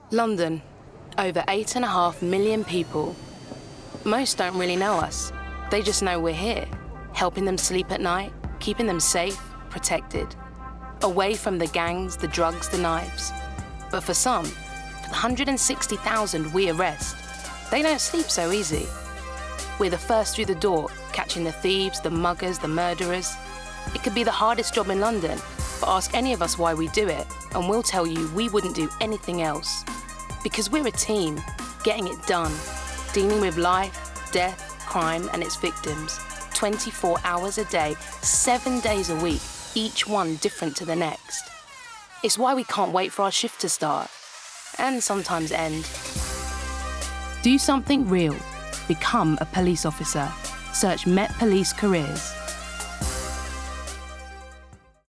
London, over 8.5 million people. Most don't really know us. They just know we're here, helping them sleep at night, keeping them safe, protected, away from the gangs, the drugs, the knives. But for some, for the 160,000 we arrest, they don't sleep so easy. We're the first through the door, catching the thieves, the muggers, the murderers. It could be the hardest job in London, but ask any of us why we do it, and we'll tell you we wouldn't do anything else. Because we're a team, getting it done, dealing with life, death, crime, and its victims, 24 hours a day, 7 days a week, each one different to the next. It's why we can't wait for our shift to start, and sometimes end. Do something real. Become a police officer. Search Met Police Careers.